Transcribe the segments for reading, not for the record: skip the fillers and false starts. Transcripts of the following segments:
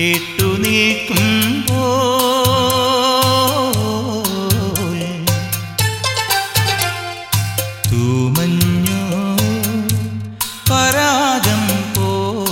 കേട്ടു നിൽക്കുമ്പോൾ തൂമഞ്ഞോ പരാഗം പോ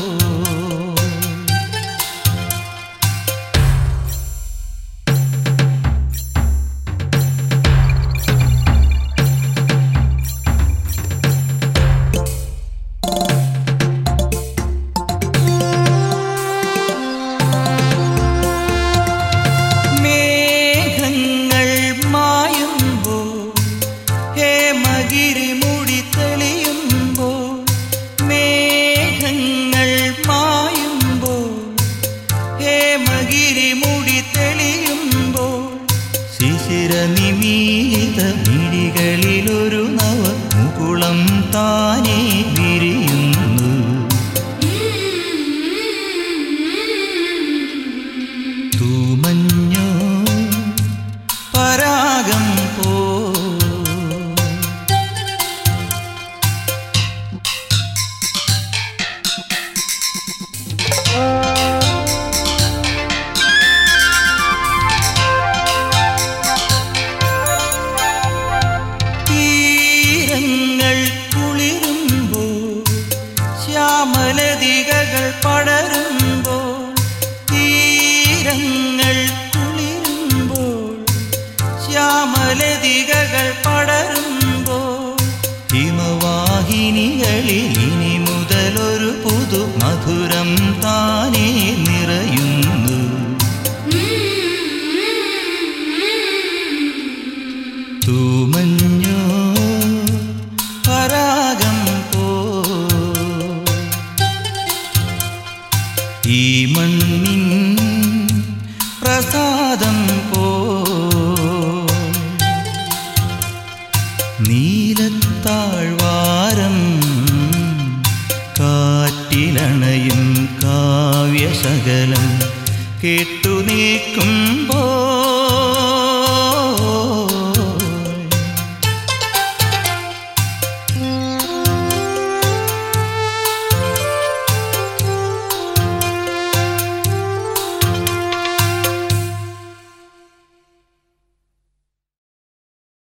നിമീത മിഴികളിലൊരു നവ മുകുളം താനേ വിരിയുന്നു തൂമഞ്ഞോ പരാഗം പോ ശ്യാമലതികകൾ പടരുമ്പോൾ തീരങ്ങൾ കുളിരുമ്പോൾ ശ്യാമലതികകൾ പടരുമ്പോൾ ഹിമവാഹിനികളിൽ ഇനി മുതലൊരു പുതു മധുരം താനേ നിറയുന്നു തൂമഞ്ഞോ പരാഗം ഈ മണ്ണിൻ പ്രസാദം പോ നീലത്താഴ്വാരം കാറ്റിലണയും കാവ്യശകലം കേട്ടു നിൽക്കുമ്പോൾ